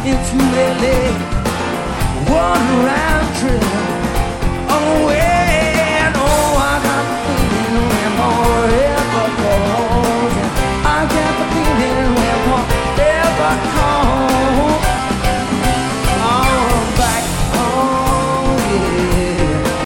into LA, one round trip. Oh, and oh, I got the feeling when forever calls. I got the feeling when forever calls.